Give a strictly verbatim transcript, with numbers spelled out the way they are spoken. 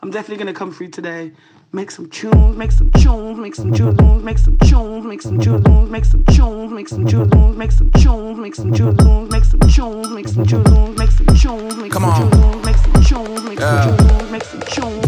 I'm definitely gonna come for you today. Make some tunes, make some tunes, make some tunes, make some tunes, make some tunes, make some tunes, make some tunes, make some tunes, make some tunes, make some tunes, make some tunes, make some tunes, make some tunes, make some tunes, make some tunes, make some tunes, make some tunes.